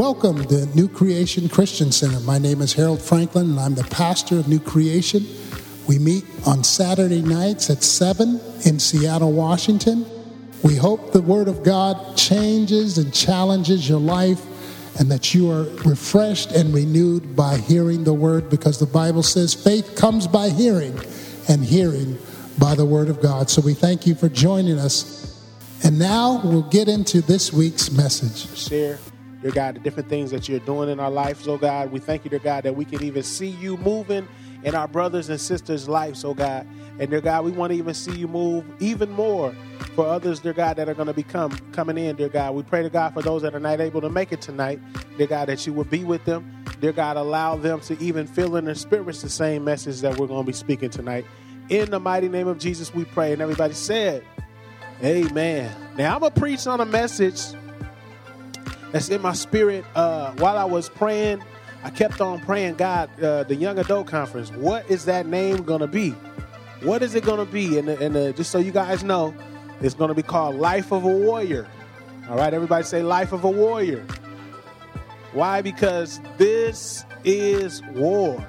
Welcome to New Creation Christian Center. My name is Harold Franklin, and I'm the pastor of New Creation. We meet on Saturday nights at 7 in Seattle, Washington. We hope the Word of God changes and challenges your life, and that you are refreshed and renewed by hearing the Word, because the Bible says faith comes by hearing, and hearing by the Word of God. So we thank you for joining us. And now we'll get into this week's message. Share, dear God, the different things that you're doing in our lives, oh God. We thank you, dear God, that we can even see you moving in our brothers and sisters' lives, oh God. And dear God, we want to even see you move even more for others, dear God, that are going to be coming in, dear God. We pray to God for those that are not able to make it tonight, dear God, that you will be with them. Dear God, allow them to even feel in their spirits the same message that we're going to be speaking tonight. In the mighty name of Jesus, we pray. And everybody said, amen. Now, I'm going to preach on a message that's in my spirit. While I was praying, I kept on praying, God, the Young Adult Conference, what is that name going to be? What is it going to be? And just so you guys know, it's going to be called Life of a Warrior. All right, everybody say Life of a Warrior. Why? Because this is war.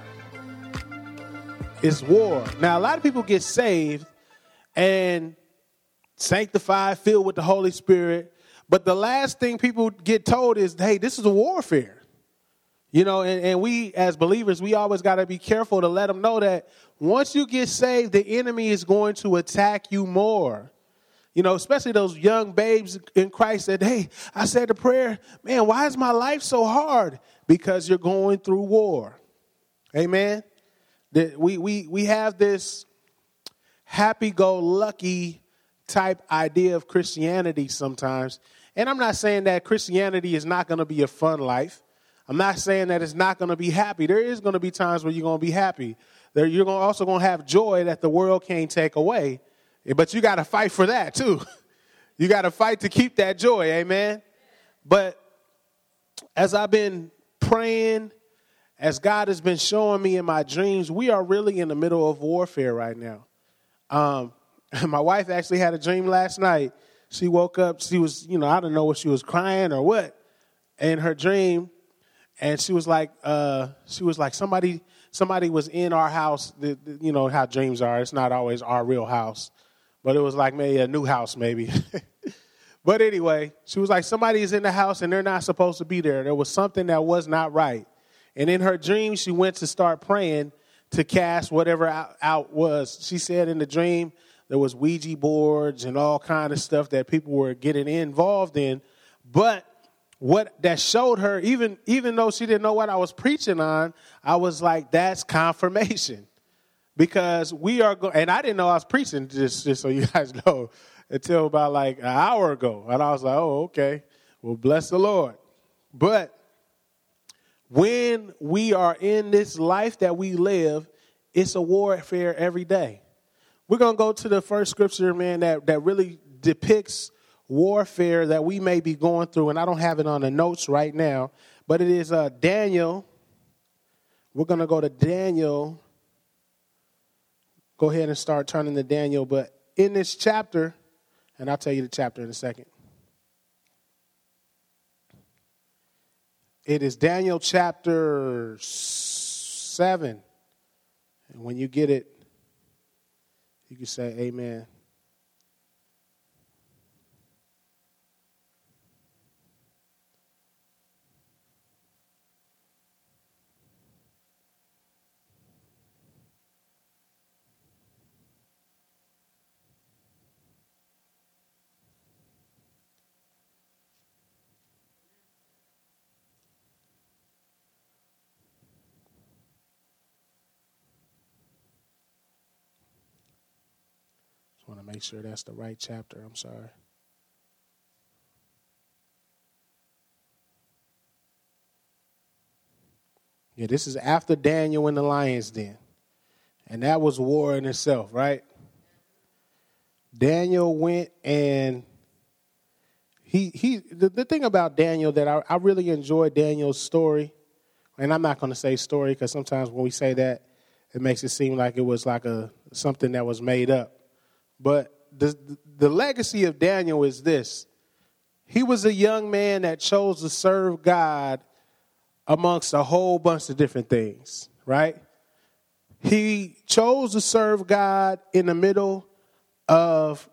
It's war. Now, a lot of people get saved and sanctified, filled with the Holy Spirit. But the last thing people get told is, hey, this is a warfare. You know, and we as believers, we always got to be careful to let them know that once you get saved, the enemy is going to attack you more. You know, especially those young babes in Christ that, hey, I said the prayer, man, why is my life so hard? Because you're going through war. Amen. We have this happy-go-lucky type idea of Christianity sometimes. And I'm not saying that Christianity is not going to be a fun life. I'm not saying that it's not going to be happy. There is going to be times where you're going to be happy. You're also going to have joy that the world can't take away. But you got to fight for that, too. You got to fight to keep that joy. Amen. But as I've been praying, as God has been showing me in my dreams, we are really in the middle of warfare right now. My wife actually had a dream last night. She woke up. She was, I don't know if she was crying or what in her dream. And she was like somebody was in our house. You know how dreams are. It's not always our real house, but it was like maybe a new house maybe. But anyway, she was like, somebody is in the house and they're not supposed to be there. There was something that was not right. And in her dream, she went to start praying to cast whatever out was. She said in the dream there was Ouija boards and all kind of stuff that people were getting involved in. But what that showed her, even though she didn't know what I was preaching on, I was like, that's confirmation. Because we are and I didn't know I was preaching, just so you guys know, until about like an hour ago. And I was like, oh, okay. Well, bless the Lord. But when we are in this life that we live, it's a warfare every day. We're going to go to the first scripture, man, that really depicts warfare that we may be going through. And I don't have it on the notes right now, but it is Daniel. We're going to go to Daniel. Go ahead and start turning to Daniel. But in this chapter, and I'll tell you the chapter in a second. It is Daniel chapter 7. And when you get it, you can say amen. Want to make sure that's the right chapter. I'm sorry. Yeah, this is after Daniel in the lion's den. And that was war in itself, right? Daniel went and the thing about Daniel that I really enjoy Daniel's story. And I'm not going to say story because sometimes when we say that, it makes it seem like it was like something that was made up. But the legacy of Daniel is this. he was a young man that chose to serve God amongst a whole bunch of different things, right? He chose to serve God in the middle of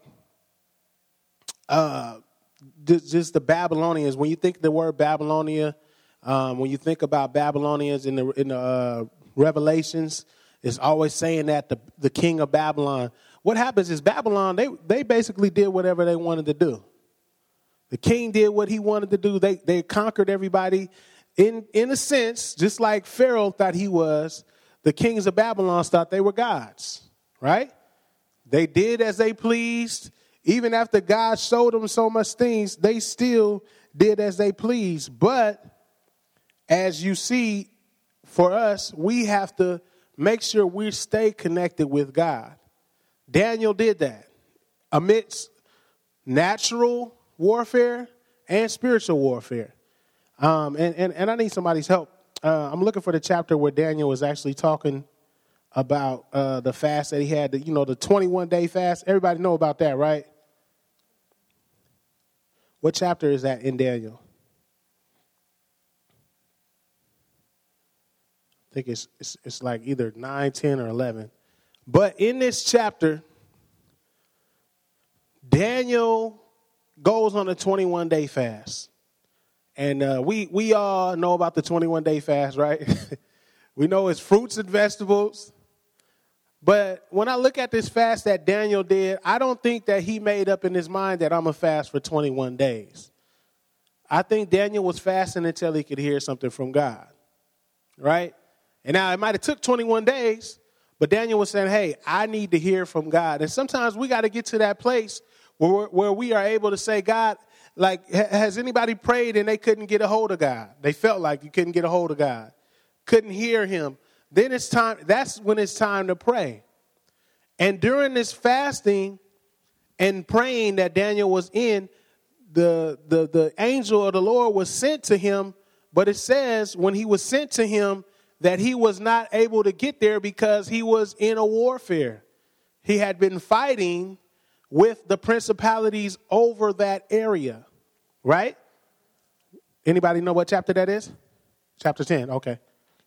just the Babylonians. When you think the word Babylonia, when you think about Babylonians in the Revelations, it's always saying that the king of Babylon. What happens is Babylon, they basically did whatever they wanted to do. The king did what he wanted to do. They conquered everybody. In a sense, just like Pharaoh thought he was, the kings of Babylon thought they were gods, right? They did as they pleased. Even after God showed them so much things, they still did as they pleased. But as you see, for us, we have to make sure we stay connected with God. Daniel did that amidst natural warfare and spiritual warfare. And I need somebody's help. I'm looking for the chapter where Daniel was actually talking about the fast that he had, the 21-day fast. Everybody know about that, right? What chapter is that in Daniel? I think it's like either 9, 10, or 11. But in this chapter, Daniel goes on a 21-day fast. And we all know about the 21-day fast, right? We know it's fruits and vegetables. But when I look at this fast that Daniel did, I don't think that he made up in his mind that I'm going to fast for 21 days. I think Daniel was fasting until he could hear something from God, right? And now it might have took 21 days, but Daniel was saying, hey, I need to hear from God. And sometimes we got to get to that place where we are able to say, God, like, has anybody prayed and they couldn't get a hold of God? They felt like you couldn't get a hold of God, couldn't hear him. Then it's time. That's when it's time to pray. And during this fasting and praying that Daniel was in, the angel of the Lord was sent to him. But it says when he was sent to him that he was not able to get there because he was in a warfare. He had been fighting with the principalities over that area, right? Anybody know what chapter that is? Chapter 10, okay.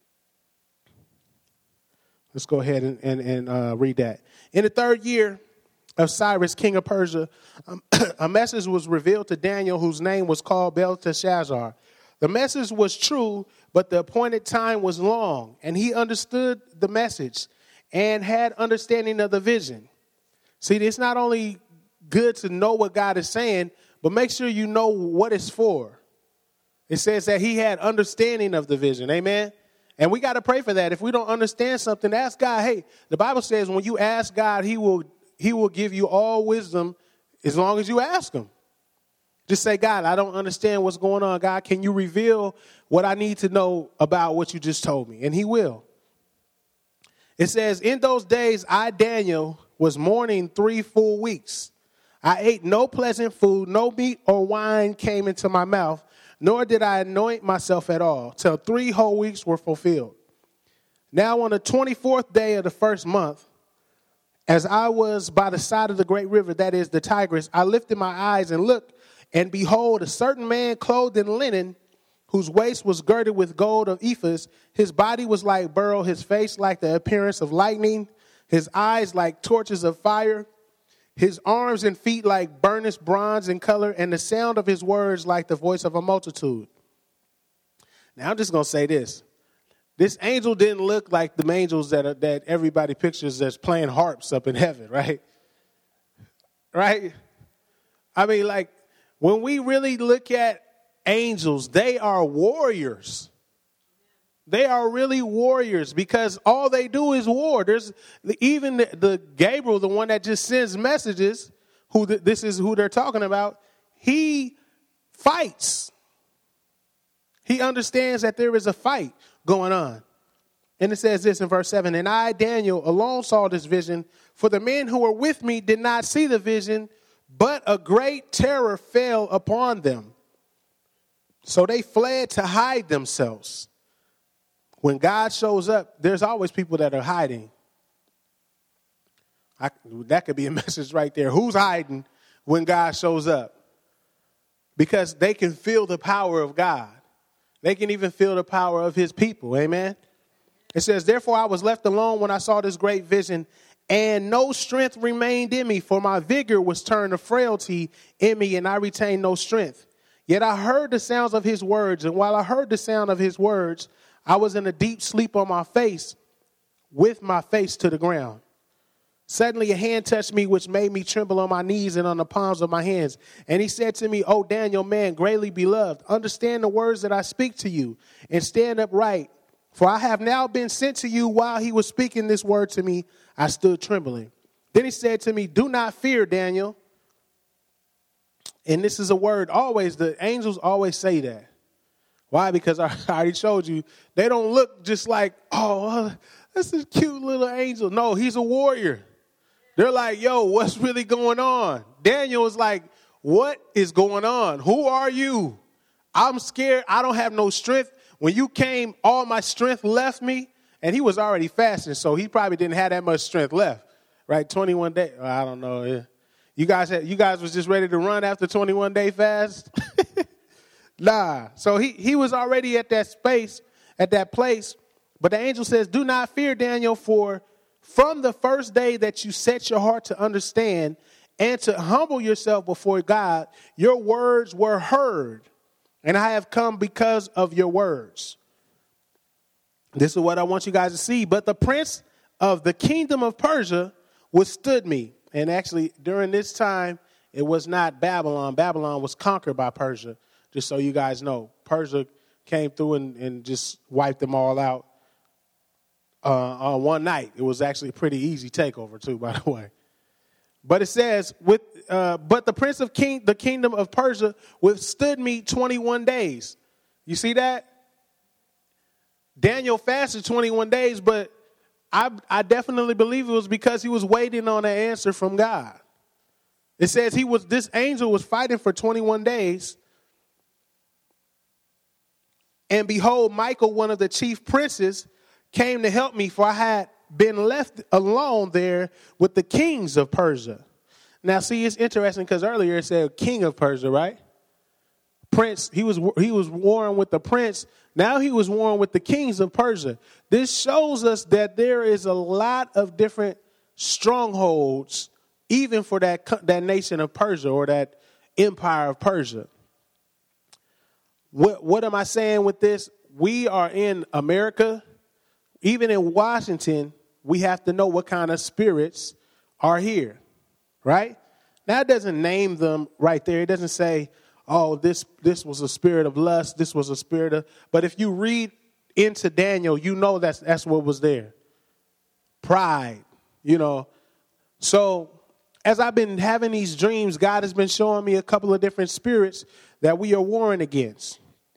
Let's go ahead and read that. In the 3rd year of Cyrus, king of Persia, a message was revealed to Daniel, whose name was called Belteshazzar. The message was true, but the appointed time was long, and he understood the message and had understanding of the vision. See, it's not only good to know what God is saying, but make sure you know what it's for. It says that he had understanding of the vision. Amen. And we got to pray for that. If we don't understand something, ask God. Hey, the Bible says when you ask God, he will give you all wisdom as long as you ask him. Just say, God, I don't understand what's going on. God, can you reveal what I need to know about what you just told me? And he will. It says, in those days, I, Daniel, was mourning 3 full weeks. I ate no pleasant food, no meat or wine came into my mouth, nor did I anoint myself at all, till 3 whole weeks were fulfilled. Now on the 24th day of the 1st month, as I was by the side of the great river, that is the Tigris, I lifted my eyes and looked, and behold, a certain man clothed in linen, whose waist was girded with gold of Ephes. His body was like beryl, his face like the appearance of lightning, his eyes like torches of fire, his arms and feet like burnished bronze in color, and the sound of his words like the voice of a multitude. Now, I'm just going to say this. This angel didn't look like the angels that everybody pictures as playing harps up in heaven, right? Right? I mean, like, when we really look at angels, they are warriors. They are really warriors because all they do is war. There's even the Gabriel, the one that just sends messages, this is who they're talking about. He fights. He understands that there is a fight going on. And it says this in verse 7, and I, Daniel, alone saw this vision, for the men who were with me did not see the vision, but a great terror fell upon them. So they fled to hide themselves. When God shows up, there's always people that are hiding. That could be a message right there. Who's hiding when God shows up? because they can feel the power of God. They can even feel the power of his people. Amen. It says, therefore I was left alone when I saw this great vision, and no strength remained in me, for my vigor was turned to frailty in me, and I retained no strength. Yet I heard the sounds of his words, and while I heard the sound of his words, I was in a deep sleep on my face, with my face to the ground. Suddenly a hand touched me, which made me tremble on my knees and on the palms of my hands. And he said to me, O Daniel, man greatly beloved, understand the words that I speak to you, and stand upright. For I have now been sent to you. While he was speaking this word to me, I stood trembling. Then he said to me, do not fear, Daniel. And this is a word always, the angels always say that. Why? Because I already showed you, they don't look just like, oh, this is a cute little angel. No, he's a warrior. They're like, yo, what's really going on? Daniel is like, what is going on? Who are you? I'm scared. I don't have no strength. When you came, all my strength left me. And he was already fasting, so he probably didn't have that much strength left, right? 21 days. I don't know. You guys was just ready to run after 21-day fast? Nah. So he was already at that space, at that place. But the angel says, do not fear, Daniel, for from the first day that you set your heart to understand and to humble yourself before God, your words were heard. And I have come because of your words. This is what I want you guys to see. But the prince of the kingdom of Persia withstood me. And actually, during this time, it was not Babylon. Babylon was conquered by Persia, just so you guys know. Persia came through and just wiped them all out on one night. It was actually a pretty easy takeover, too, by the way. But it says, but the prince of the kingdom of Persia withstood me 21 days. You see that? Daniel fasted 21 days, but I definitely believe it was because he was waiting on an answer from God. It says this angel was fighting for 21 days. And behold, Michael, one of the chief princes, came to help me, for I had been left alone there with the kings of Persia. Now, see, it's interesting because earlier it said king of Persia, right? Prince, he was warring with the prince. Now he was warring with the kings of Persia. This shows us that there is a lot of different strongholds, even for that nation of Persia or that empire of Persia. What am I saying with this? We are in America. Even in Washington, we have to know what kind of spirits are here, right? Now, it doesn't name them right there. It doesn't say, oh, this was a spirit of lust. This was a spirit of, but if you read into Daniel, you know that's what was there. Pride, So as I've been having these dreams, God has been showing me a couple of different spirits that we are warring against.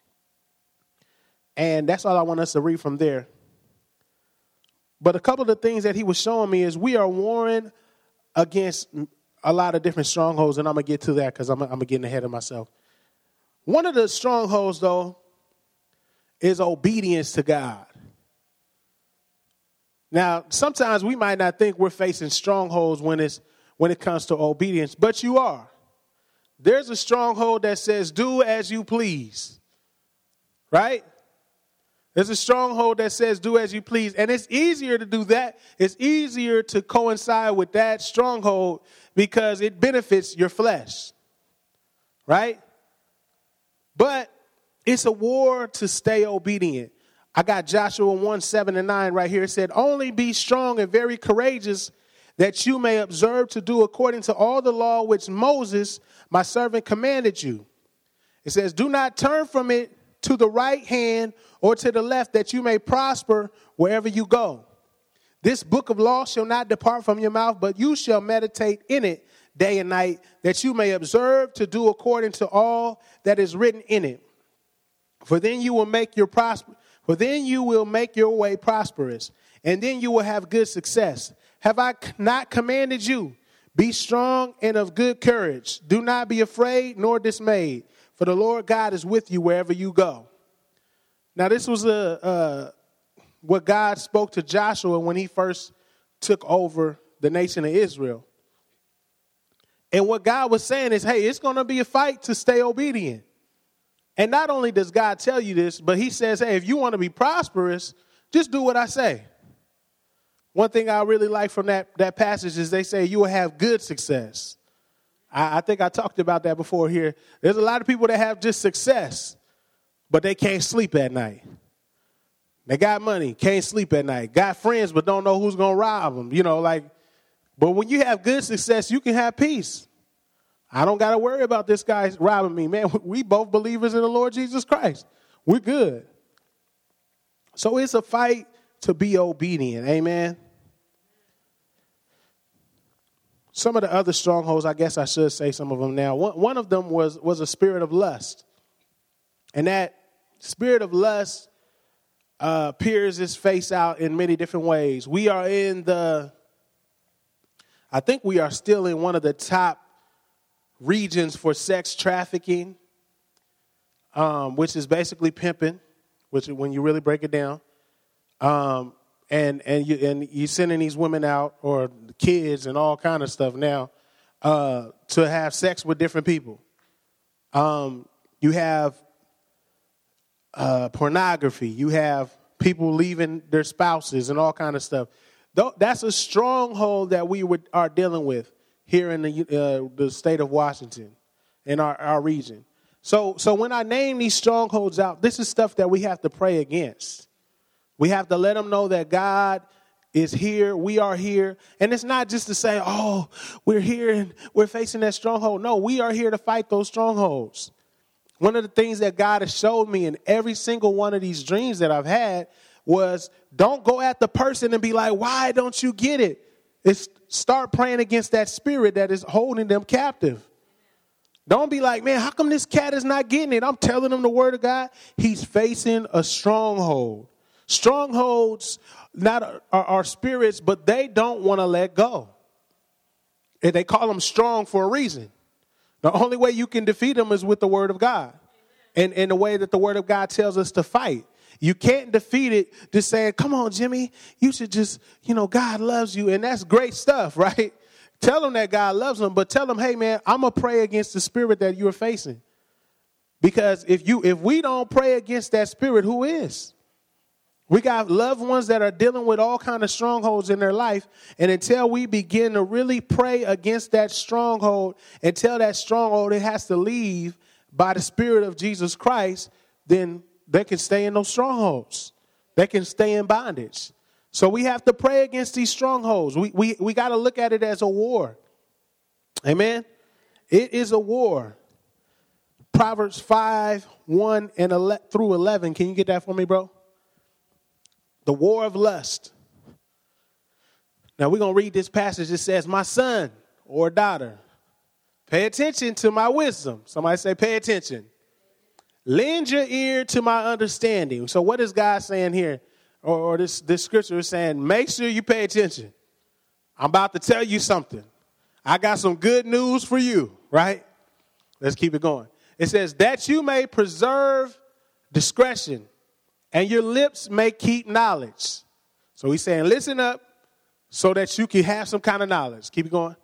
And that's all I want us to read from there. But a couple of the things that he was showing me is we are warring against a lot of different strongholds, and I'm going to get to that because I'm getting ahead of myself. One of the strongholds, though, is obedience to God. Now, sometimes we might not think we're facing strongholds when it comes to obedience, but you are. There's a stronghold that says, do as you please, right? There's a stronghold that says, do as you please. And it's easier to do that. It's easier to coincide with that stronghold because it benefits your flesh, right? But it's a war to stay obedient. I got Joshua 1:7-9 right here. It said, only be strong and very courageous, that you may observe to do according to all the law which Moses, my servant, commanded you. It says, do not turn from it to the right hand or to the left, that you may prosper wherever you go. This book of law shall not depart from your mouth, but you shall meditate in it day and night, that you may observe to do according to all that is written in it. For then you will make your way prosperous, and then you will have good success. Have I not commanded you? Be strong and of good courage. Do not be afraid nor dismayed, for the Lord God is with you wherever you go. Now, this was what God spoke to Joshua when he first took over the nation of Israel. And what God was saying is, hey, it's going to be a fight to stay obedient. And not only does God tell you this, but he says, hey, if you want to be prosperous, just do what I say. One thing I really like from that passage is they say you will have good success. I think I talked about that before here. There's a lot of people that have just success, but they can't sleep at night. They got money, can't sleep at night. Got friends, but don't know who's going to rob them. But when you have good success, you can have peace. I don't got to worry about this guy robbing me. Man, we both believers in the Lord Jesus Christ. We're good. So it's a fight to be obedient. Amen. Some of the other strongholds, I guess I should say some of them now. One of them was a spirit of lust. And that spirit of lust peers its face out in many different ways. We are I think we are still in one of the top regions for sex trafficking, which is basically pimping, which when you really break it down. And you're sending these women out, or kids and all kind of stuff now, to have sex with different people. You have pornography. You have people leaving their spouses and all kind of stuff. That's a stronghold that we are dealing with here in the state of Washington, in our region. So when I name these strongholds out, this is stuff that we have to pray against. We have to let them know that God is here. We are here. And it's not just to say, oh, we're here and we're facing that stronghold. No, we are here to fight those strongholds. One of the things that God has showed me in every single one of these dreams that I've had was, don't go at the person and be like, why don't you get it? It's start praying against that spirit that is holding them captive. Don't be like, man, how come this cat is not getting it? I'm telling him the word of God. He's facing a stronghold. Strongholds are spirits, but they don't want to let go. And they call them strong for a reason. The only way you can defeat them is with the word of God. And in the way that the word of God tells us to fight. You can't defeat it just saying, come on, Jimmy, you should just, God loves you. And that's great stuff, right? Tell them that God loves them, but tell them, hey, man, I'm going to pray against the spirit that you're facing. Because if we don't pray against that spirit, who is? We got loved ones that are dealing with all kind of strongholds in their life. And until we begin to really pray against that stronghold and tell that stronghold it has to leave by the Spirit of Jesus Christ, then they can stay in those strongholds. They can stay in bondage. So we have to pray against these strongholds. We got to look at it as a war. Amen. It is a war. Proverbs 5:1 through 11. Can you get that for me, bro? The war of lust. Now we're going to read this passage. It says, my son or daughter, pay attention to my wisdom. Somebody say, pay attention. Lend your ear to my understanding. So what is God saying here? Or this scripture is saying, make sure you pay attention. I'm about to tell you something. I got some good news for you, right? Let's keep it going. It says, that you may preserve discretion, and your lips may keep knowledge. So he's saying, listen up so that you can have some kind of knowledge. Keep it going.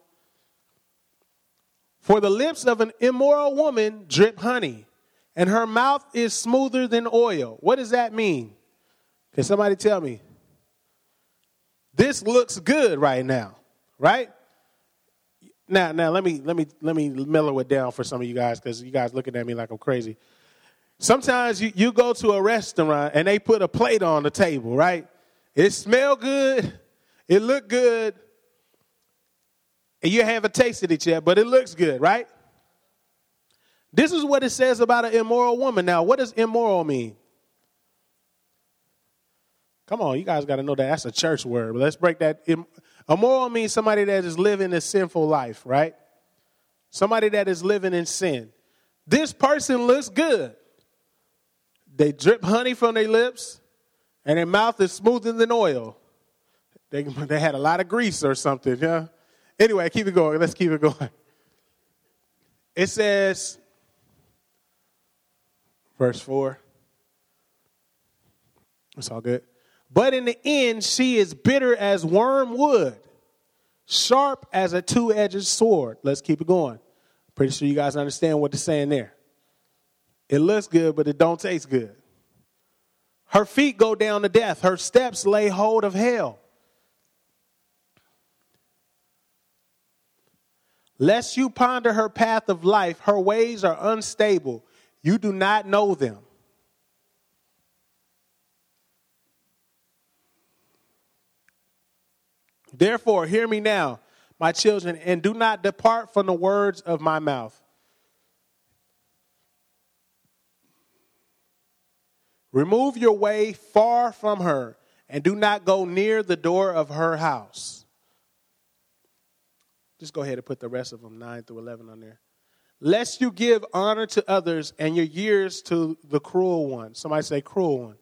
For the lips of an immoral woman drip honey, and her mouth is smoother than oil. What does that mean? Can somebody tell me? This looks good right now, right? Now let me mellow it down for some of you guys, because you guys looking at me like I'm crazy. Sometimes you go to a restaurant and they put a plate on the table, right? It smell good, it look good, and you haven't tasted it yet, but it looks good, right? This is what it says about an immoral woman. Now, what does immoral mean? Come on, you guys got to know that that's a church word. But let's break that. Immoral means somebody that is living a sinful life, right? Somebody that is living in sin. This person looks good. They drip honey from their lips, and their mouth is smoother than oil. They had a lot of grease or something, yeah? Anyway, keep it going. Let's keep it going. It says, verse 4. It's all good. But in the end, she is bitter as wormwood. sharp as a two-edged sword. Let's keep it going. Pretty sure you guys understand what it's saying there. It looks good, but it don't taste good. Her feet go down to death. Her steps lay hold of hell. Lest you ponder her path of life, her ways are unstable. You do not know them. Therefore, hear me now, my children, and do not depart from the words of my mouth. Remove your way far from her, and do not go near the door of her house. Just go ahead and put the rest of them, 9 through 11, on there. Lest you give honor to others and your years to the cruel one. Somebody say cruel one.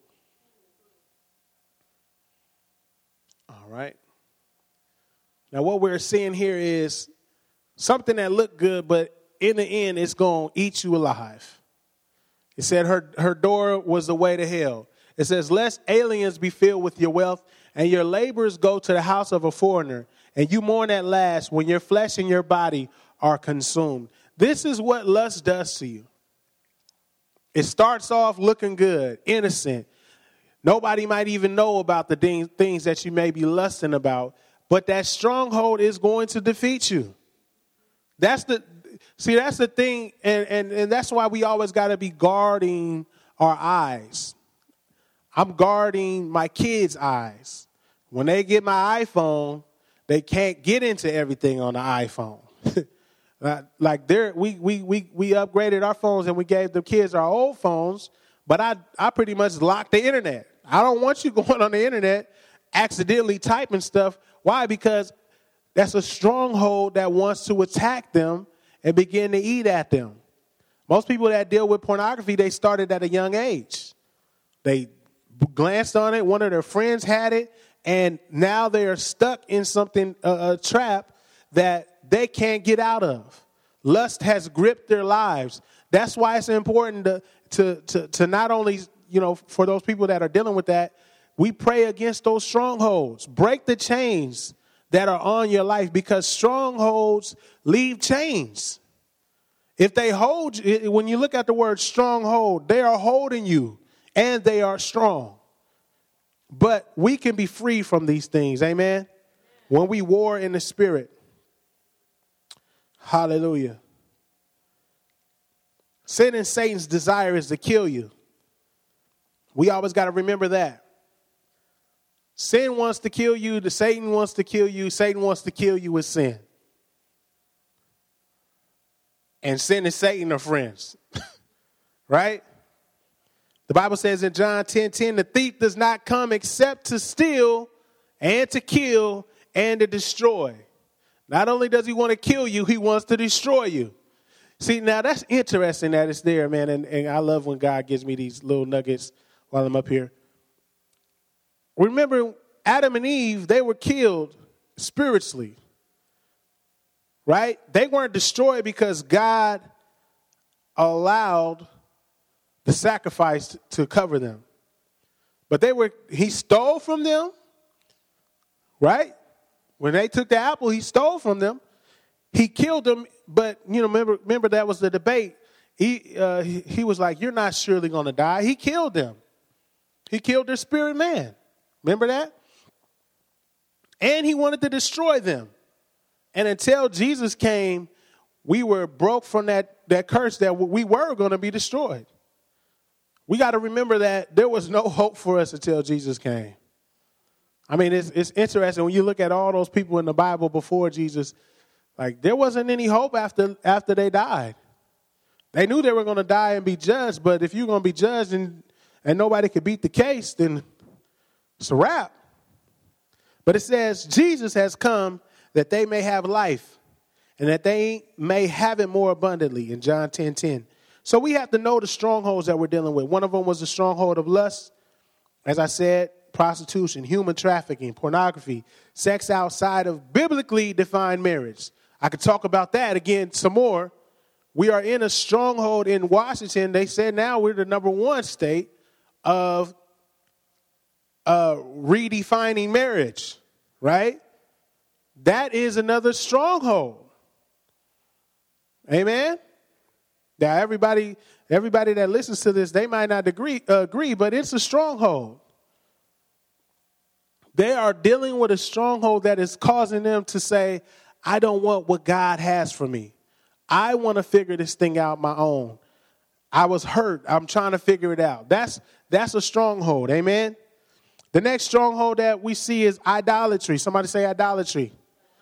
All right. Now what we're seeing here is something that looked good, but in the end, it's going to eat you alive. It said her door was the way to hell. It says, lest aliens be filled with your wealth and your labors go to the house of a foreigner, and you mourn at last when your flesh and your body are consumed. This is what lust does to you. It starts off looking good, innocent. Nobody might even know about the things that you may be lusting about, but that stronghold is going to defeat you. That's the thing, and that's why we always got to be guarding our eyes. I'm guarding my kids' eyes. When they get my iPhone, they can't get into everything on the iPhone. Like we upgraded our phones and we gave the kids our old phones, but I pretty much locked the internet. I don't want you going on the internet accidentally typing stuff. Why? Because that's a stronghold that wants to attack them and begin to eat at them. Most people that deal with pornography, they started at a young age. They glanced on it. One of their friends had it. And now they are stuck in something, a trap that they can't get out of. Lust has gripped their lives. That's why it's important to not only, for those people that are dealing with that, we pray against those strongholds. Break the chains that are on your life, because strongholds leave chains. If they hold you, when you look at the word stronghold, they are holding you and they are strong. But we can be free from these things, amen, when we war in the spirit. Hallelujah. Sin and Satan's desire is to kill you. We always got to remember that. Sin wants to kill you. Satan wants to kill you. Satan wants to kill you with sin. And sin and Satan are friends. Right? The Bible says in John 10:10, the thief does not come except to steal and to kill and to destroy. Not only does he want to kill you, he wants to destroy you. See, now that's interesting that it's there, man. And I love when God gives me these little nuggets while I'm up here. Remember, Adam and Eve, they were killed spiritually. Right? They weren't destroyed because God allowed the sacrifice to cover them. But he stole from them, right? When they took the apple, he stole from them. He killed them, but remember that was the debate. He was like, you're not surely going to die. He killed them. He killed their spirit man. Remember that? And he wanted to destroy them. And until Jesus came, we were broke from that curse that we were going to be destroyed. We got to remember that there was no hope for us until Jesus came. I mean, it's interesting when you look at all those people in the Bible before Jesus, like there wasn't any hope after they died. They knew they were going to die and be judged, but if you're going to be judged and nobody could beat the case, then it's a wrap. But it says Jesus has come that they may have life and that they may have it more abundantly in John 10:10. So we have to know the strongholds that we're dealing with. One of them was the stronghold of lust. As I said, prostitution, human trafficking, pornography, sex outside of biblically defined marriage. I could talk about that again some more. We are in a stronghold in Washington. They said now we're the number one state of redefining marriage, right? That is another stronghold. Amen. Now, everybody that listens to this, they might not agree, but it's a stronghold. They are dealing with a stronghold that is causing them to say, I don't want what God has for me. I want to figure this thing out my own. I was hurt. I'm trying to figure it out. That's a stronghold. Amen. The next stronghold that we see is idolatry. Somebody say idolatry.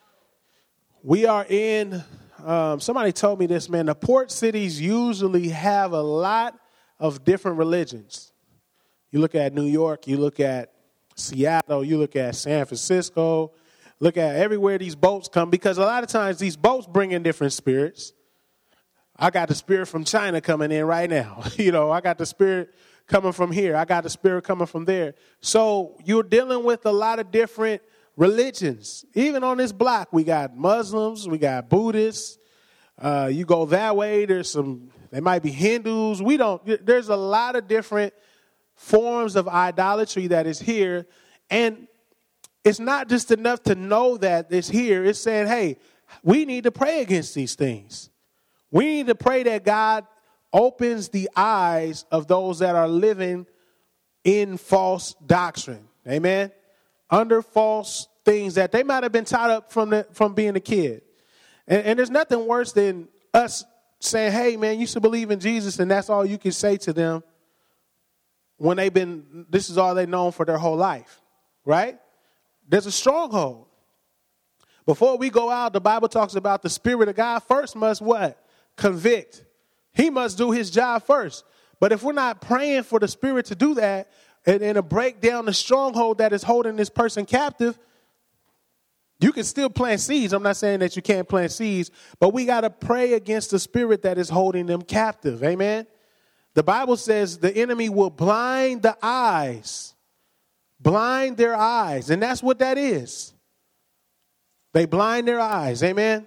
We are in, somebody told me this, man, the port cities usually have a lot of different religions. You look at New York, you look at Seattle, you look at San Francisco, look at everywhere these boats come, because a lot of times these boats bring in different spirits. I got the spirit from China coming in right now. I got the spirit coming from here. I got the spirit coming from there. So you're dealing with a lot of different religions. Even on this block, we got Muslims, we got Buddhists. You go that way, there might be Hindus. There's a lot of different forms of idolatry that is here. And it's not just enough to know that it's here. It's saying, hey, we need to pray against these things. We need to pray that God opens the eyes of those that are living in false doctrine. Amen. Under false things that they might have been taught up from being a kid. And there's nothing worse than us saying, hey, man, you should believe in Jesus, and that's all you can say to them when this is all they've known for their whole life, right? There's a stronghold. Before we go out, the Bible talks about the Spirit of God first must what? Convict. He must do his job first. But if we're not praying for the Spirit to do that and to break down the stronghold that is holding this person captive, you can still plant seeds. I'm not saying that you can't plant seeds, but we got to pray against the spirit that is holding them captive. Amen. The Bible says the enemy will blind the eyes, blind their eyes. And that's what that is. They blind their eyes. Amen.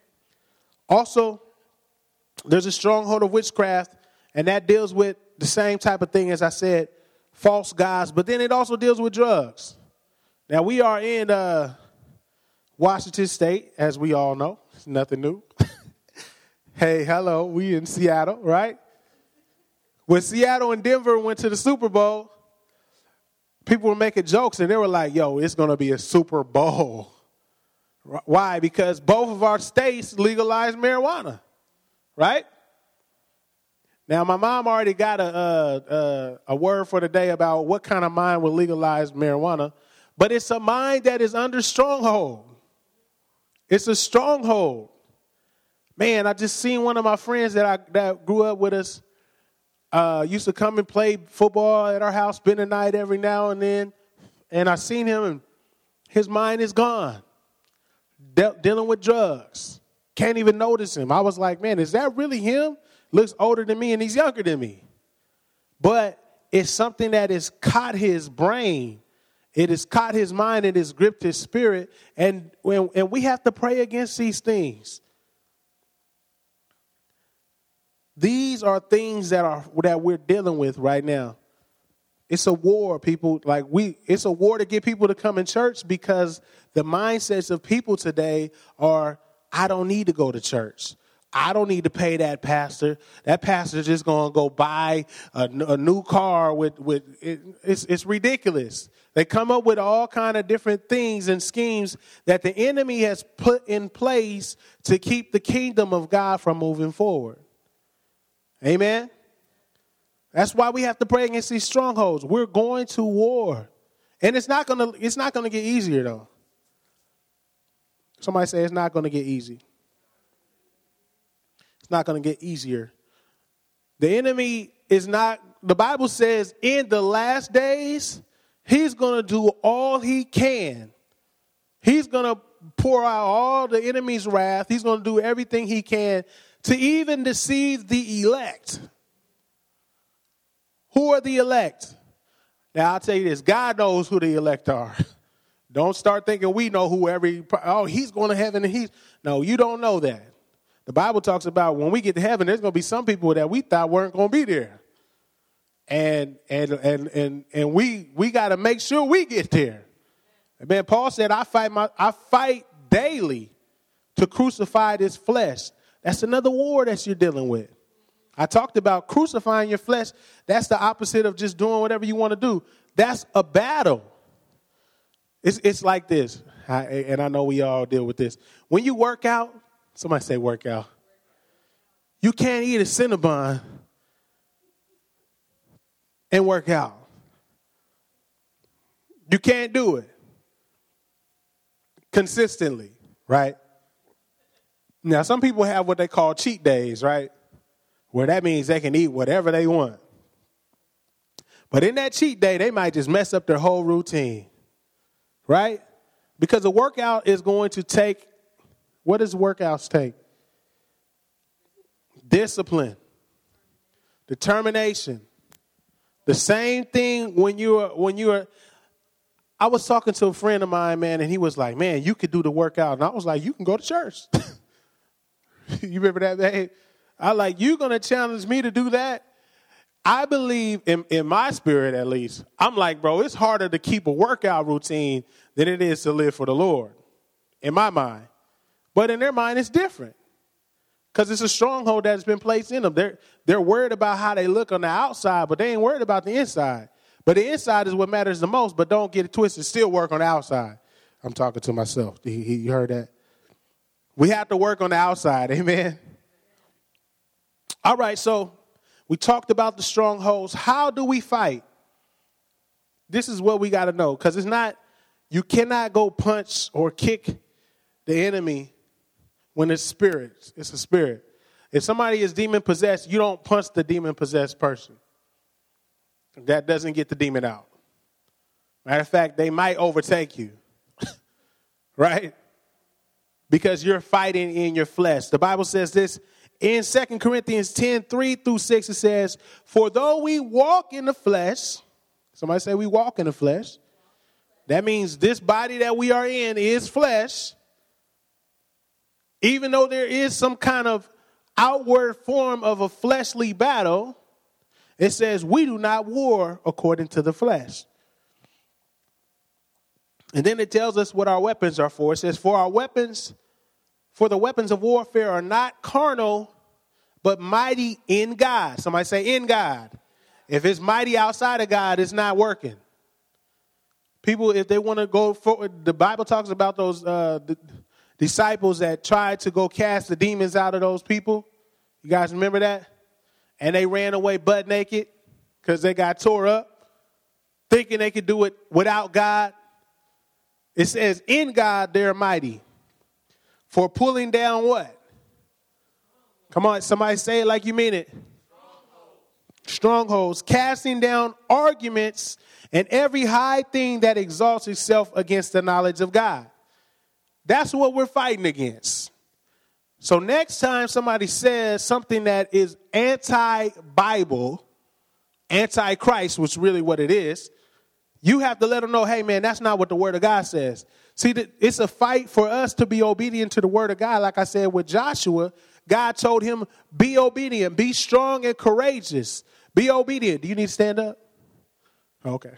Also, there's a stronghold of witchcraft, and that deals with the same type of thing as I said, false gods, but then it also deals with drugs. Now, we are in Washington State, as we all know. It's nothing new. Hey, hello, we in Seattle, right? When Seattle and Denver went to the Super Bowl, people were making jokes, and they were like, yo, it's going to be a Super Bowl. Why? Because both of our states legalized marijuana, right? Now, my mom already got a word for the day about what kind of mind will legalize marijuana, but it's a mind that is under stronghold. It's a stronghold. Man, I just seen one of my friends that grew up with us, used to come and play football at our house, spend the night every now and then, and I seen him, and his mind is gone, dealing with drugs. Can't even notice him. I was like, man, is that really him? Looks older than me, and he's younger than me. But it's something that has caught his brain. It has caught his mind. It has gripped his spirit. And we have to pray against these things. These are things that we're dealing with right now. It's a war, people. It's a war to get people to come in church because the mindsets of people today are, I don't need to go to church. I don't need to pay that pastor. That pastor's just going to go buy a new car with it's ridiculous. They come up with all kind of different things and schemes that the enemy has put in place to keep the kingdom of God from moving forward. Amen. That's why we have to pray against these strongholds. We're going to war. And it's not going to get easier though. Somebody say it's not going to get easy. It's not going to get easier. The enemy is not, the Bible says in the last days, he's going to do all he can. He's going to pour out all the enemy's wrath. He's going to do everything he can to even deceive the elect. Who are the elect? Now, I'll tell you this. God knows who the elect are. Don't start thinking we know who he's going to heaven. And no, you don't know that. The Bible talks about when we get to heaven, there's going to be some people that we thought weren't going to be there. And we got to make sure we get there. Man, Paul said, I fight daily to crucify this flesh. That's another war that you're dealing with. I talked about crucifying your flesh. That's the opposite of just doing whatever you want to do. That's a battle. It's like this, and I know we all deal with this. When you work out, somebody say work out. You can't eat a Cinnabon and work out. You can't do it consistently, right? Now, some people have what they call cheat days, right? Where that means they can eat whatever they want. But in that cheat day, they might just mess up their whole routine, right? Because a workout is going to take, what does workouts take? Discipline, determination. The same thing when you're, I was talking to a friend of mine, man, and he was like, man, you could do the workout. And I was like, you can go to church. You remember that, man? I like, you going to challenge me to do that? I believe, in my spirit at least, I'm like, bro, it's harder to keep a workout routine than it is to live for the Lord, in my mind. But in their mind, it's different. Because it's a stronghold that has been placed in them. They're worried about how they look on the outside, but they ain't worried about the inside. But the inside is what matters the most, but don't get it twisted. Still work on the outside. I'm talking to myself. You heard that? We have to work on the outside. Amen. All right, so we talked about the strongholds. How do we fight? This is what we got to know, because it's not, you cannot go punch or kick the enemy when it's spirit. It's a spirit. If somebody is demon-possessed, you don't punch the demon-possessed person. That doesn't get the demon out. Matter of fact, they might overtake you, right? Because you're fighting in your flesh. The Bible says this in 2 Corinthians 10:3-6. It says, for though we walk in the flesh, somebody say we walk in the flesh. That means this body that we are in is flesh. Even though there is some kind of outward form of a fleshly battle, it says we do not war according to the flesh. And then it tells us what our weapons are for. It says, for the weapons of warfare are not carnal, but mighty in God. Somebody say in God. If it's mighty outside of God, it's not working. People, if they want to go forward, the Bible talks about those disciples that tried to go cast the demons out of those people. You guys remember that? And they ran away butt naked because they got tore up, thinking they could do it without God. It says, in God, they're mighty. For pulling down what? Come on, somebody say it like you mean it. Strongholds. Casting down arguments and every high thing that exalts itself against the knowledge of God. That's what we're fighting against. So next time somebody says something that is anti-Bible, anti-Christ, which is really what it is, you have to let them know, hey, man, that's not what the Word of God says. See, it's a fight for us to be obedient to the Word of God. Like I said with Joshua, God told him, be obedient, be strong and courageous. Be obedient. Do you need to stand up? Okay.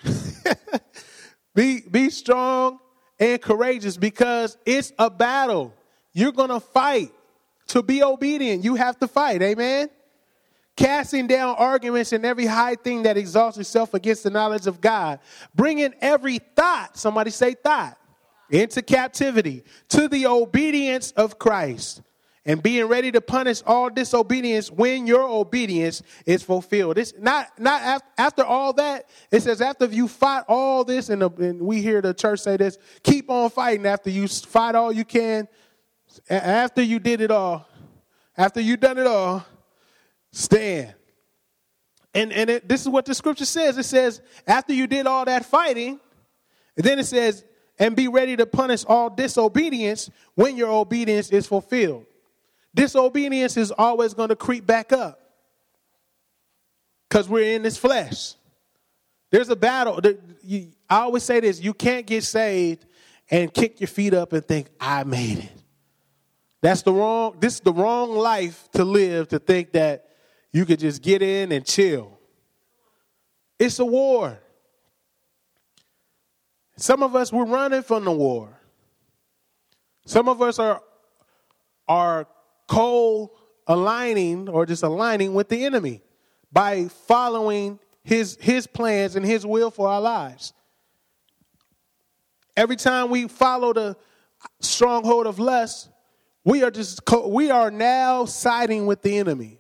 Be strong and courageous because it's a battle. You're going to fight. To be obedient, you have to fight. Amen? Casting down arguments and every high thing that exalts itself against the knowledge of God. Bringing every thought, somebody say thought, into captivity to the obedience of Christ. And being ready to punish all disobedience when your obedience is fulfilled. It's not after all that. It says after you fight all this, and we hear the church say this, keep on fighting after you fight all you can. After you did it all, after you done it all, stand. And this is what the scripture says. It says, after you did all that fighting, and then it says, and be ready to punish all disobedience when your obedience is fulfilled. Disobedience is always going to creep back up because we're in this flesh. There's a battle. I always say this, you can't get saved and kick your feet up and think, I made it. This is the wrong life to live, to think that you could just get in and chill. It's a war. Some of us, we're running from the war. Some of us are co-aligning or just aligning with the enemy by following his plans and his will for our lives. Every time we follow the stronghold of lust, we are now siding with the enemy.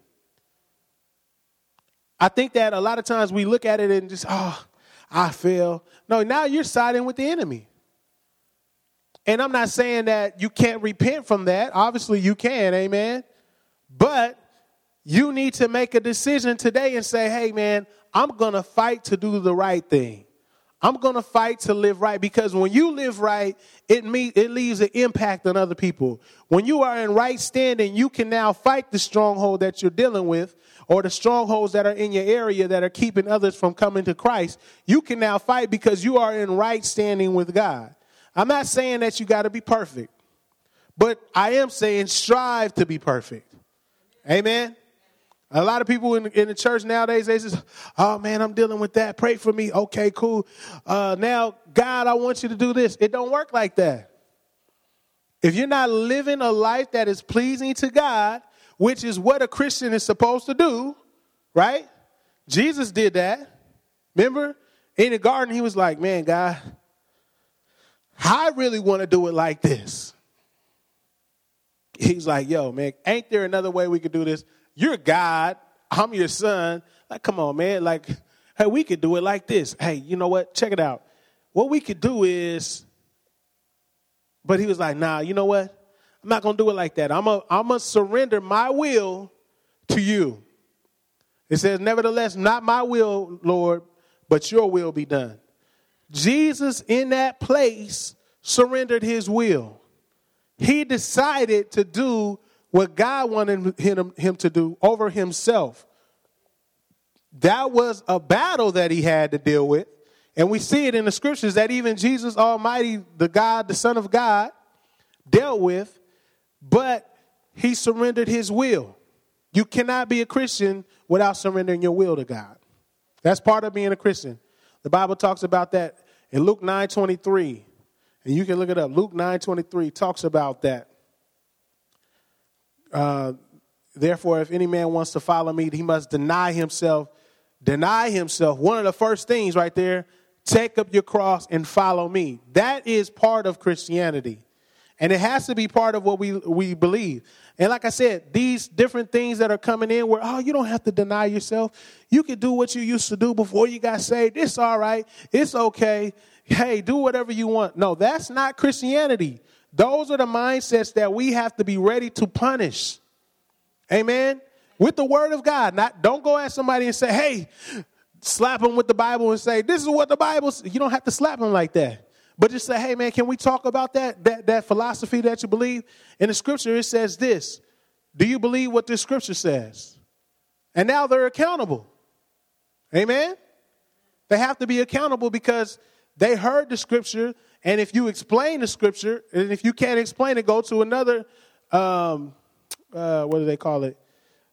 I think that a lot of times we look at it and just, I fail. No, now you're siding with the enemy. And I'm not saying that you can't repent from that. Obviously you can, amen. But you need to make a decision today and say, hey, man, I'm going to fight to do the right thing. I'm going to fight to live right, because when you live right, it leaves an impact on other people. When you are in right standing, you can now fight the stronghold that you're dealing with, or the strongholds that are in your area that are keeping others from coming to Christ. You can now fight because you are in right standing with God. I'm not saying that you got to be perfect, but I am saying strive to be perfect. Amen. A lot of people in the church nowadays, they just, oh, man, I'm dealing with that. Pray for me. Okay, cool. Now, God, I want you to do this. It don't work like that. If you're not living a life that is pleasing to God, which is what a Christian is supposed to do, right? Jesus did that. Remember? In the garden, he was like, man, God, I really want to do it like this. He's like, yo, man, ain't there another way we could do this? You're God. I'm your son. Like, come on, man. Like, hey, we could do it like this. Hey, you know what? Check it out. What we could do is, but he was like, nah, you know what? I'm not going to do it like that. I'm going to surrender my will to you. It says, nevertheless, not my will, Lord, but your will be done. Jesus in that place surrendered his will. He decided to do what God wanted him to do over himself. That was a battle that he had to deal with. And we see it in the scriptures that even Jesus Almighty, the God, the Son of God, dealt with, but he surrendered his will. You cannot be a Christian without surrendering your will to God. That's part of being a Christian. The Bible talks about that in Luke 9:23. And you can look it up. Luke 9:23 talks about that. Therefore, if any man wants to follow me, he must deny himself. Deny himself. One of the first things right there, take up your cross and follow me. That is part of Christianity. And it has to be part of what we believe. And like I said, these different things that are coming in where, you don't have to deny yourself. You can do what you used to do before you got saved. It's all right. It's okay. Hey, do whatever you want. No, that's not Christianity. Those are the mindsets that we have to be ready to punish. Amen. With the word of God. Don't go at somebody and say, hey, slap them with the Bible and say, this is what the Bible says. You don't have to slap them like that. But just say, hey, man, can we talk about that philosophy that you believe? In the scripture, it says this. Do you believe what this scripture says? And now they're accountable. Amen. They have to be accountable because they heard the scripture. And if you explain the scripture, and if you can't explain it, go to another, what do they call it?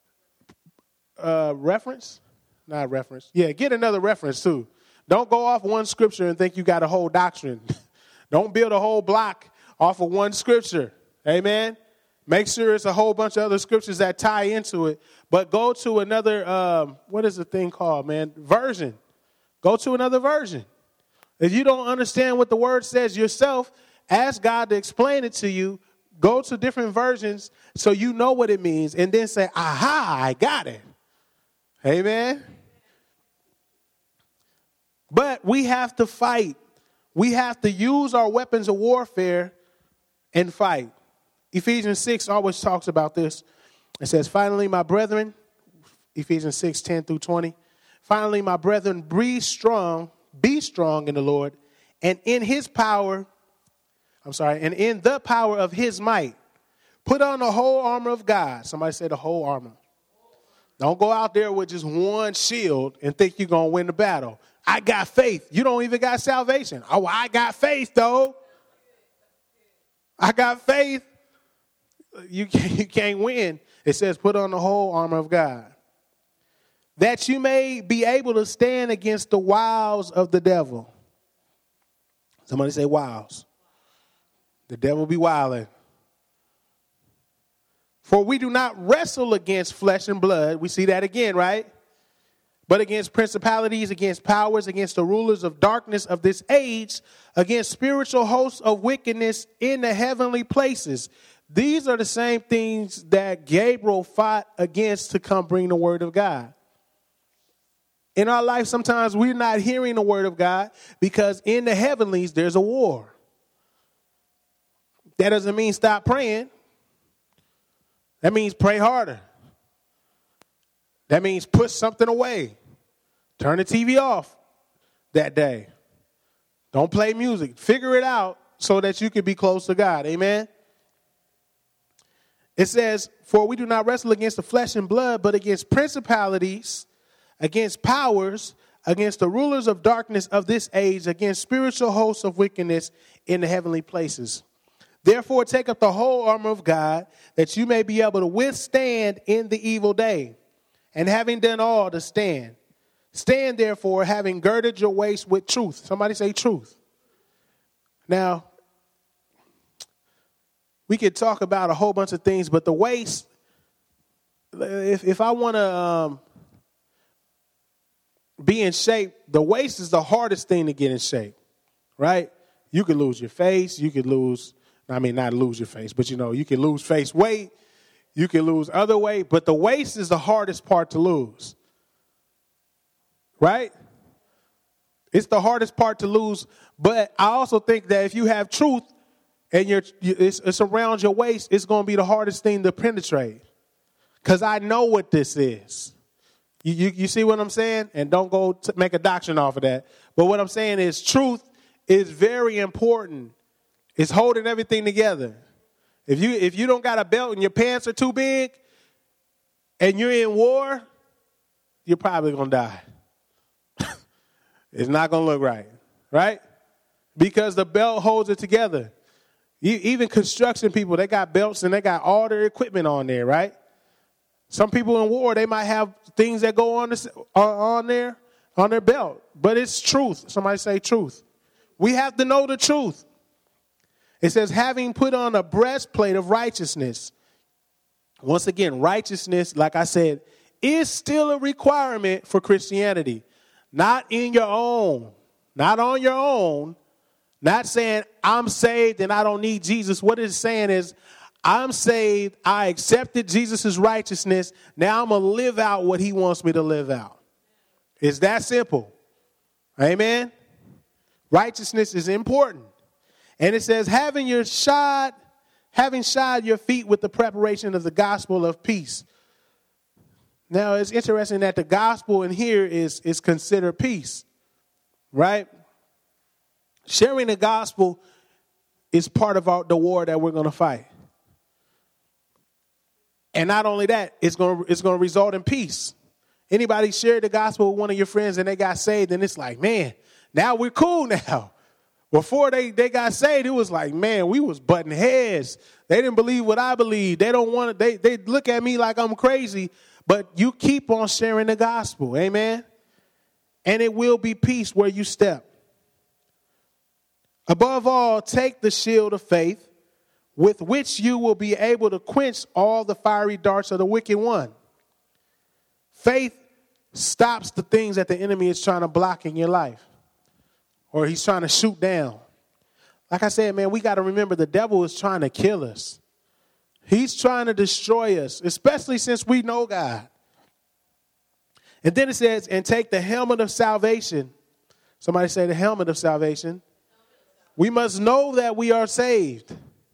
Reference? Not reference. Yeah, get another reference too. Don't go off one scripture and think you got a whole doctrine. Don't build a whole block off of one scripture. Amen. Make sure it's a whole bunch of other scriptures that tie into it. But go to another, what is the thing called, man? Version. Go to another version. If you don't understand what the word says yourself, ask God to explain it to you. Go to different versions so you know what it means. And then say, aha, I got it. Amen. But we have to fight. We have to use our weapons of warfare and fight. Ephesians 6 always talks about this. It says, finally, my brethren, Ephesians 6:10-20. Finally, my brethren, be strong in the Lord, and in the power of his might. Put on the whole armor of God. Somebody say the whole armor. Don't go out there with just one shield and think you're going to win the battle. I got faith. You don't even got salvation. Oh, I got faith, though. I got faith. You can't win. It says put on the whole armor of God, that you may be able to stand against the wiles of the devil. Somebody say wiles. The devil be wilding. For we do not wrestle against flesh and blood. We see that again, right? But against principalities, against powers, against the rulers of darkness of this age, against spiritual hosts of wickedness in the heavenly places. These are the same things that Gabriel fought against to come bring the word of God. In our life, sometimes we're not hearing the word of God because in the heavenlies, there's a war. That doesn't mean stop praying. That means pray harder. That means put something away. Turn the TV off that day. Don't play music. Figure it out so that you can be close to God. Amen. It says, for we do not wrestle against the flesh and blood, but against principalities, against powers, against the rulers of darkness of this age, against spiritual hosts of wickedness in the heavenly places. Therefore, take up the whole armor of God, that you may be able to withstand in the evil day. And having done all, to stand. Stand, therefore, having girded your waist with truth. Somebody say truth. Now, we could talk about a whole bunch of things, but the waist, if I want to be in shape, the waist is the hardest thing to get in shape, right? You could lose your face. You could lose, not lose your face, but you can lose face weight. You can lose other weight, but the waist is the hardest part to lose, right? It's the hardest part to lose, but I also think that if you have truth and it's around your waist, it's going to be the hardest thing to penetrate because I know what this is. You see what I'm saying? And don't go make a doctrine off of that. But what I'm saying is truth is very important. It's holding everything together. If you don't got a belt and your pants are too big and you're in war, you're probably going to die. It's not going to look right, right? Because the belt holds it together. Even construction people, they got belts and they got all their equipment on there, right? Some people in war, they might have things that go on their belt, but it's truth. Somebody say truth. We have to know the truth. It says, having put on a breastplate of righteousness. Once again, righteousness, like I said, is still a requirement for Christianity. Not in your own, not on your own, not saying I'm saved and I don't need Jesus. What it's saying is I'm saved. I accepted Jesus' righteousness. Now I'm going to live out what he wants me to live out. It's that simple. Amen. Righteousness is important. And it says, having shod your feet with the preparation of the gospel of peace. Now, it's interesting that the gospel in here is considered peace, right? Sharing the gospel is part of the war that we're going to fight. And not only that, it's going to result in peace. Anybody shared the gospel with one of your friends and they got saved, and it's like, man, now we're cool now. Before they got saved, it was like, man, we was butting heads. They didn't believe what I believe. They don't want to, they look at me like I'm crazy, but you keep on sharing the gospel. Amen. And it will be peace where you step. Above all, take the shield of faith with which you will be able to quench all the fiery darts of the wicked one. Faith stops the things that the enemy is trying to block in your life, or he's trying to shoot down. Like I said, man, we got to remember the devil is trying to kill us. He's trying to destroy us, especially since we know God. And then it says, and take the helmet of salvation. Somebody say the helmet of salvation. We must know that we are saved.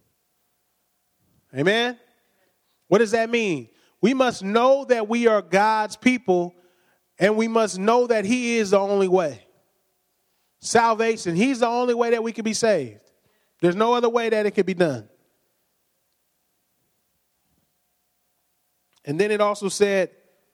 Amen. What does that mean? We must know that we are God's people, and we must know that he is the only way. Salvation. He's the only way that we can be saved. There's no other way that it could be done. And then it also said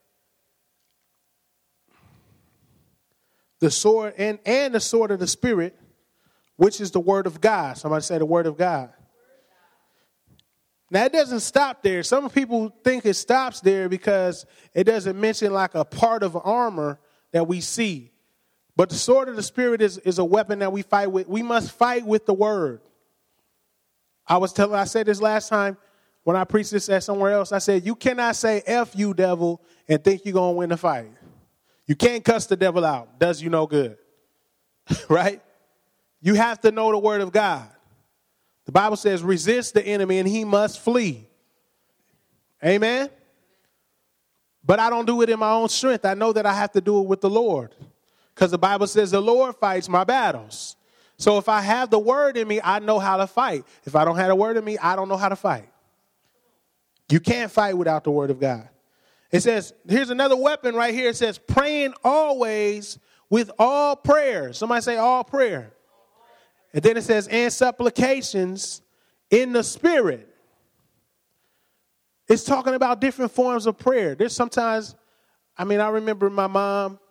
the sword and the sword of the Spirit, which is the word of God. Somebody say the word of God. Now, it doesn't stop there. Some people think it stops there because it doesn't mention like a part of armor that we see. But the sword of the Spirit is a weapon that we fight with. We must fight with the word. I said this last time. when I preached this at somewhere else, I said, you cannot say F you, devil, and think you're going to win the fight. You can't cuss the devil out. Does you no good. Right? You have to know the word of God. The Bible says, resist the enemy and he must flee. Amen? But I don't do it in my own strength. I know that I have to do it with the Lord. Because the Bible says the Lord fights my battles. So if I have the word in me, I know how to fight. If I don't have the word in me, I don't know how to fight. You can't fight without the word of God. It says, here's another weapon right here. It says, praying always with all prayer. Somebody say all prayer. And then it says, and supplications in the spirit. It's talking about different forms of prayer. There's sometimes, I remember my mom,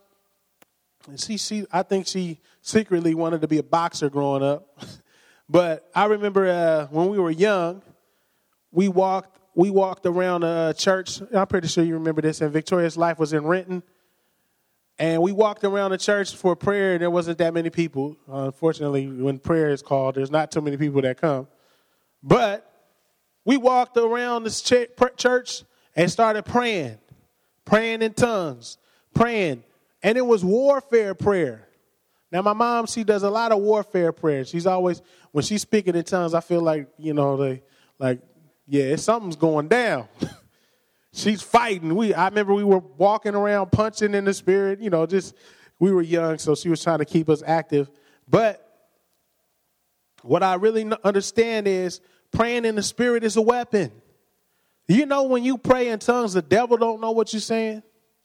and I think she secretly wanted to be a boxer growing up. But I remember when we were young, we walked around a church. I'm pretty sure you remember this. And Victorious Life was in Renton. And we walked around the church for prayer, and there wasn't that many people. Unfortunately, when prayer is called, there's not too many people that come. But we walked around this church and started praying in tongues, praying. And it was warfare prayer. Now, my mom, she does a lot of warfare prayer. She's always, when she's speaking in tongues, I feel like, something's going down. She's fighting. I remember we were walking around punching in the spirit, we were young, so she was trying to keep us active. But what I really understand is praying in the spirit is a weapon. You know, when you pray in tongues, the devil don't know what you're saying.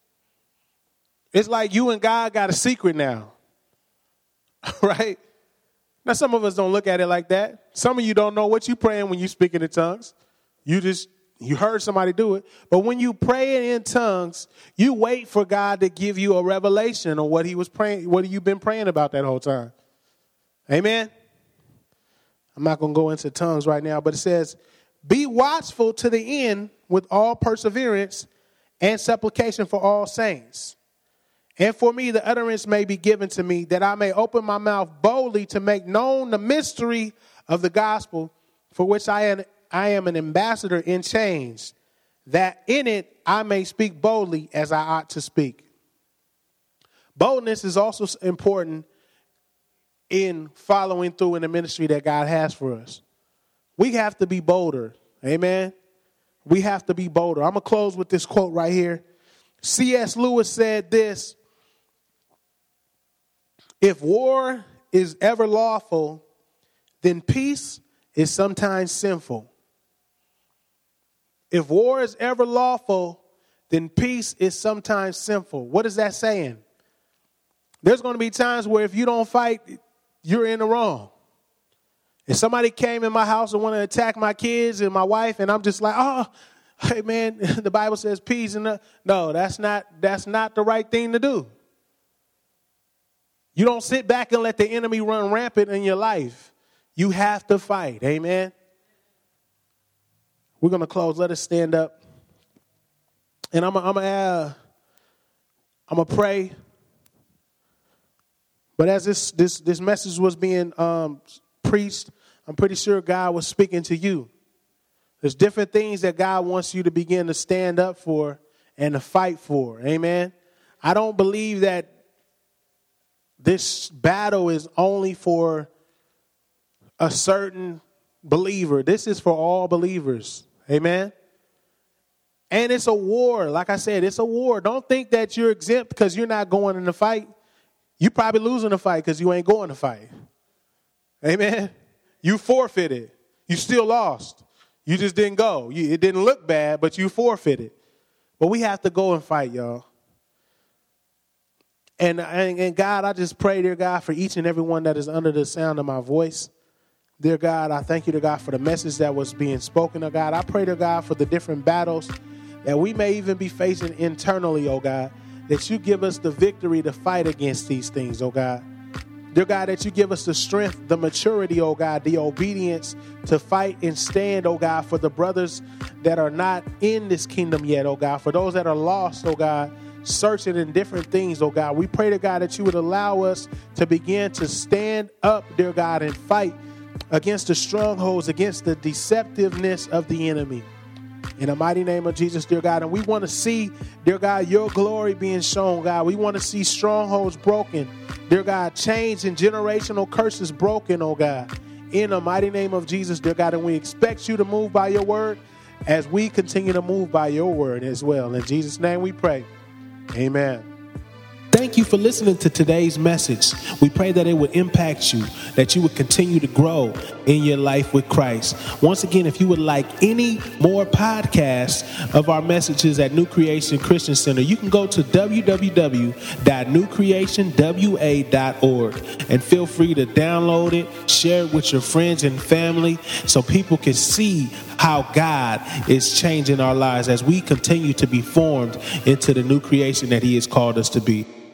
It's like you and God got a secret now, right? Now, some of us don't look at it like that. Some of you don't know what you're praying when you're speaking in tongues. You heard somebody do it. But when you pray in tongues, you wait for God to give you a revelation on what he was praying, what you've been praying about that whole time. Amen? I'm not going to go into tongues right now, but it says, be watchful to the end with all perseverance and supplication for all saints. And for me, the utterance may be given to me, that I may open my mouth boldly to make known the mystery of the gospel, for which I am an ambassador in chains, that in it I may speak boldly as I ought to speak. Boldness is also important in following through in the ministry that God has for us. We have to be bolder. Amen. We have to be bolder. I'm going to close with this quote right here. C.S. Lewis said this: if war is ever lawful, then peace is sometimes sinful. If war is ever lawful, then peace is sometimes sinful. What is that saying? There's going to be times where if you don't fight, you're in the wrong. If somebody came in my house and wanted to attack my kids and my wife, and I'm just like, oh, hey, man, the Bible says peace. No, that's not the right thing to do. You don't sit back and let the enemy run rampant in your life. You have to fight. Amen. We're going to close. Let us stand up. And I'm going to pray. But as this message was being preached, I'm pretty sure God was speaking to you. There's different things that God wants you to begin to stand up for and to fight for. Amen. I don't believe that this battle is only for a certain believer. This is for all believers. Amen. And it's a war. Like I said, it's a war. Don't think that you're exempt because you're not going in the fight. You're probably losing the fight because you ain't going to fight. Amen. You forfeited. You still lost. You just didn't go. It didn't look bad, but you forfeited. But we have to go and fight, y'all. And God, I just pray, dear God, for each and every one that is under the sound of my voice. Dear God, I thank you, dear God, for the message that was being spoken, oh God. I pray, dear God, for the different battles that we may even be facing internally, oh God, that you give us the victory to fight against these things, oh God. Dear God, that you give us the strength, the maturity, oh God, the obedience to fight and stand, oh God, for the brothers that are not in this kingdom yet, oh God, for those that are lost, oh God, searching in different things, oh God. We pray to God that you would allow us to begin to stand up, dear God, and fight against the strongholds, against the deceptiveness of the enemy. In the mighty name of Jesus, dear God. And we want to see, dear God, your glory being shown, God. We want to see strongholds broken, dear God, chains and generational curses broken, oh God. In the mighty name of Jesus, dear God. And we expect you to move by your word as we continue to move by your word as well. In Jesus' name we pray. Amen. Thank you for listening to today's message. We pray that it would impact you, that you would continue to grow in your life with Christ. Once again, if you would like any more podcasts of our messages at New Creation Christian Center, you can go to www.newcreationwa.org and feel free to download it, share it with your friends and family so people can see how God is changing our lives as we continue to be formed into the new creation that He has called us to be.